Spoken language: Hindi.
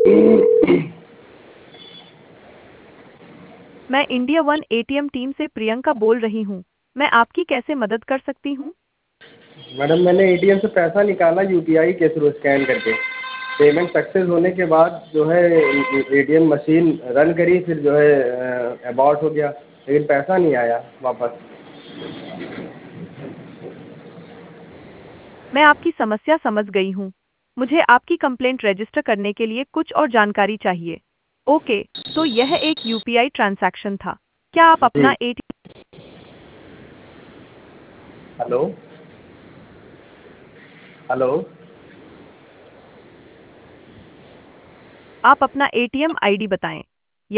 मैं इंडिया वन एटीएम टीम से प्रियंका बोल रही हूँ। मैं आपकी कैसे मदद कर सकती हूँ? मैडम मैंने एटीएम से पैसा निकाला यूपीआई के थ्रू स्कैन करके। पेमेंट सक्सेस होने के बाद जो है एटीएम मशीन रन करी, फिर जो है अबॉर्ट हो गया, लेकिन पैसा नहीं आया वापस। मैं आपकी समस्या समझ गई हूँ। मुझे आपकी कंप्लेंट रजिस्टर करने के लिए कुछ और जानकारी चाहिए। ओके, तो यह एक यूपीआई ट्रांजैक्शन था। क्या आप जी। अपना एटीएम हेलो। हेलो। आप अपना एटीएम आईडी बताएं।